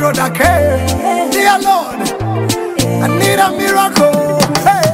road I came. Dear Lord, I need a miracle. Hey.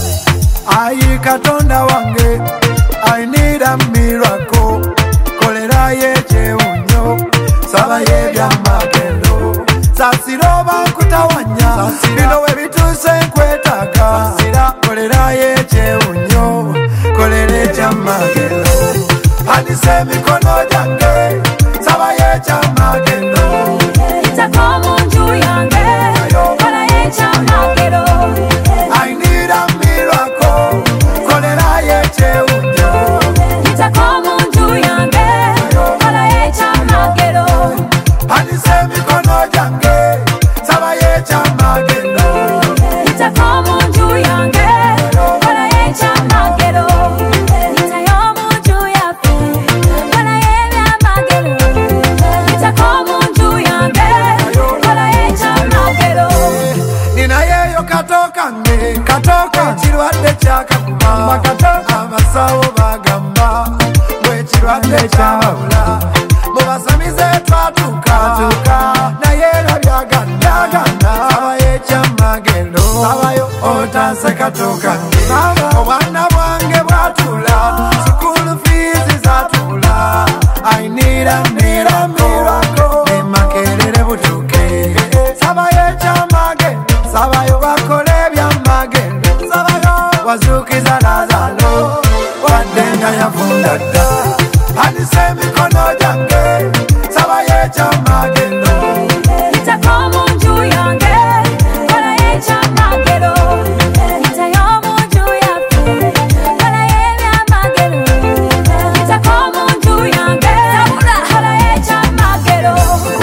Ayi Katonda wange, I need a miracle. Kolera yeche unyo, saba yebya magendo. Sasiroba kutawanya, bino webituse nkwetaka. Kolera yeche unyo, kolere cha magendo. Hadise mikono jange, saba yecha magendo. Itakomu njuu yange, kola yecha magendo. I need a miracle, kolera yeche unyo. Itakomu njuu yange, kola yecha magendo. Hadise mikono jange, saba yecha magendo. Itakomu njuu yange, kola yecha magendo. Itayomu njuu yafe, kola yebya magendo. Itakomu njuu yange, kola yecha magendo. Nina yeyo katoka nge, katoka chirwadde chakakuma, katoka amasawo bagamba, mwe chirwadde chabula. Mubasamize twatuka, na yera byaganda, saba yecha magendo, sabayo otanse katoka nge. Obwana bwange bwatula, school fees zatula. I need a miracle, emakerere butuke. Saba yecha magendo, sabayo bakole bya magendo. Sabayo wazukiza Lazaro, wadenga yafunda dda. Hadise mikono jange, saba yecha magendo. Itakomu njuu yange, kola yecha magendo. Itayomu njuu yafe, kola yebya magendo. Itakomu njuu yange, kola yecha magendo.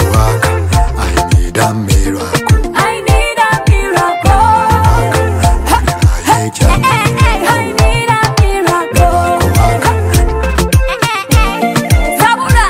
I need a miracle. I need a miracle. Yecha I need a miracle. Sabura.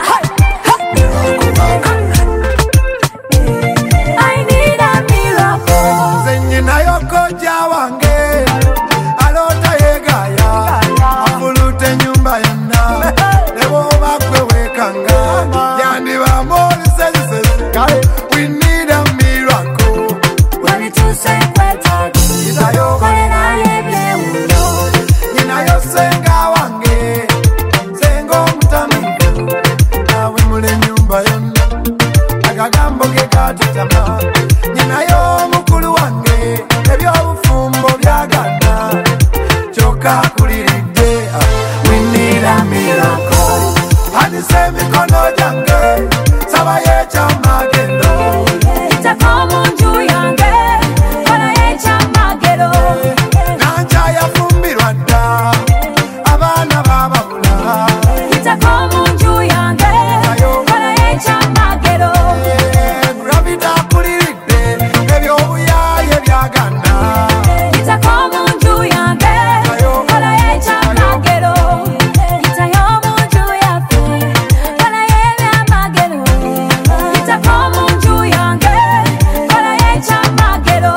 I need a miracle. Zenye nayo koja wange, alota yegaya, afulute nyumba yonna, nebo bakwe wekanga, yandi ba moli sezi. We need a miracle. When it to say kwetaka, Inayo, kolera yebye uno. inayo senga wange, sengo mutamivu, nawe mule nyumba yonna, akagambo ke katutama. Inayo mukulu wange, ebyobufumbo byagana, choka kuliridde. We need a miracle. Hadise mikono jange, saba yecha magendo. Itakomu njuu yange, kola yecha magendo. Nanja yafumbirwa dda, abaana bababula. Itakomu njuu yange, kola yecha magendo. Gravita kuliridde, ebyobuyaaye byagana. Itakomu njuu yange, kola yecha magendo. Itayomu njuu yafe, kola yebya magendo. Itakomu njuu yange, kola yecha magendo.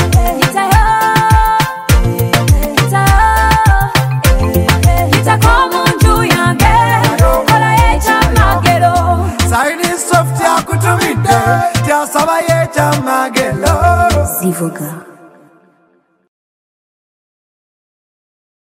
Itakomu njuu yange, kola yecha magendo. Saini soft yakutumidde, tyasaba yecha magendo. Zivuga.